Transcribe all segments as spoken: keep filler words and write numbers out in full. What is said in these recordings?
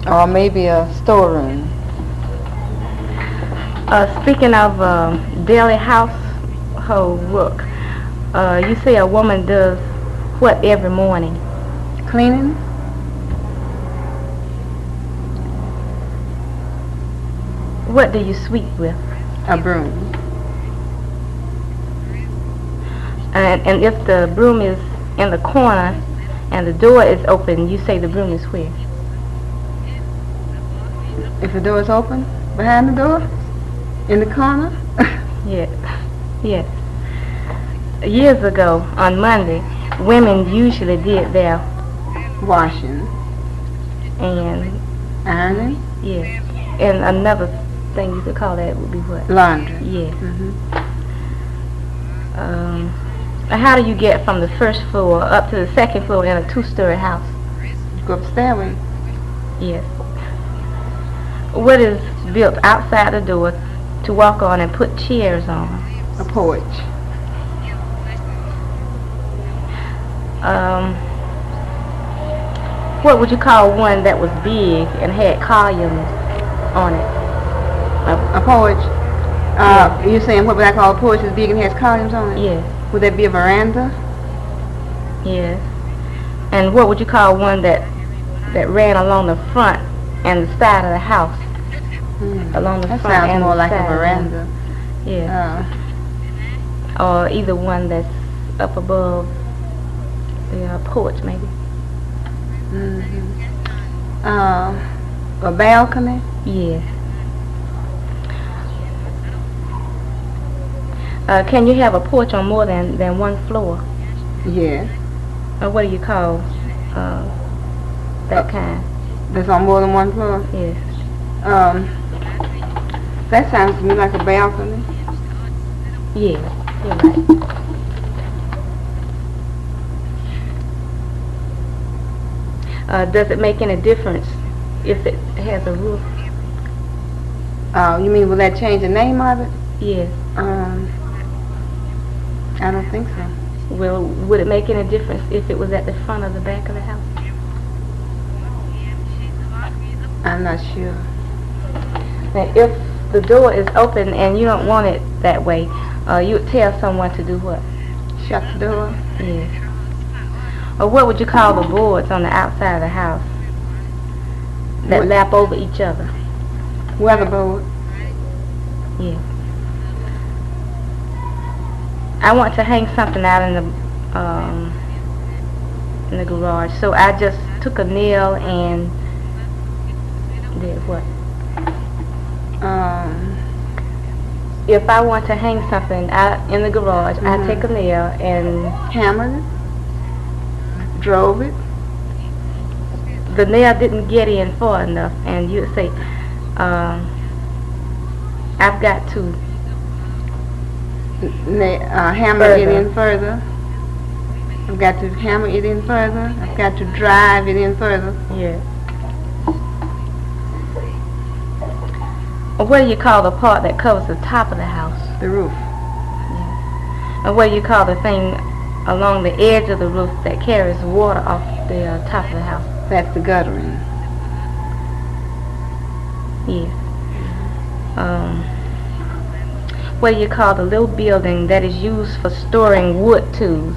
Or maybe a storeroom. Uh, speaking of uh, daily household work, uh, you say a woman does what every morning? Cleaning? What do you sweep with? A broom. And, and if the broom is in the corner and the door is open, you say the broom is where? If the door is open, behind the door? In the corner? Yes. Yes. Years ago, on Monday, women usually did their Washing. and Ironing? yes. And another thing you could call that would be what? Laundry. Yes. Mm-hmm. Um, how do you get from the first floor up to the second floor in a two-story house? Go up the stairway. Yes. What is built outside the door to walk on and put chairs on? A porch. Um, what would you call one that was big and had columns on it? A, a porch. Uh, Yeah. You're saying what would I call a porch is big and has columns on it? Yes. Would that be a veranda? Yes. And what would you call one that that ran along the front and the side of the house? Hmm. Along the that front sounds and more the like a side. veranda. Yeah. Uh, Or either one that's up above the uh, porch, maybe. mm-hmm. uh, a balcony? Yes. Uh, can you have a porch on more than, than one floor? Yes. Or what do you call uh, that kind? That's on more than one floor? Yes. Um, that sounds to me like a balcony. Yes, you're right. Uh, does it make any difference if it has a roof? Uh, you mean will that change the name of it? Yes. Um, I don't think so. Well, would it make any difference if it was at the front or the back of the house? I'm not sure. Now, if the door is open and you don't want it that way, uh, you would tell someone to do what? Shut the door? Yes. Or what would you call the boards on the outside of the house that What? lap over each other? Weatherboard? Yes. I want to hang something out in the um, in the garage, so I just took a nail and did what? Um, If I want to hang something out in the garage, Mhm. I take a nail and hammered it? Drove it? the nail didn't get in far enough, and you would say, um, I've got to Na- uh, hammer it Further. in further. I've got to hammer it in further. I've got to drive it in further. yeah. Or what do you call the part that covers the top of the house? The roof. Or what do you call the thing along the edge of the roof that carries water off the uh, top of the house? That's the guttering. Yes. Um, what do you call the little building that is used for storing wood tools?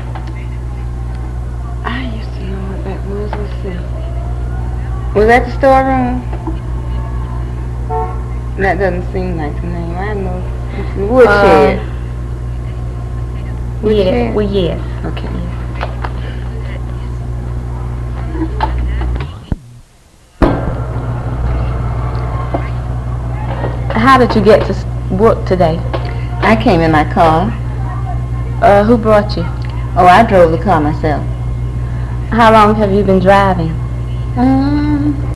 I used to know what that was. Let's see. Was that the storeroom? That doesn't seem like the name. I know. It's the woodshed. Um, Woodshed? yeah, well, yes. Okay. How did you get to s- work today? I came in my car. Uh, who brought you? Oh, I drove the car myself. How long have you been driving? Um,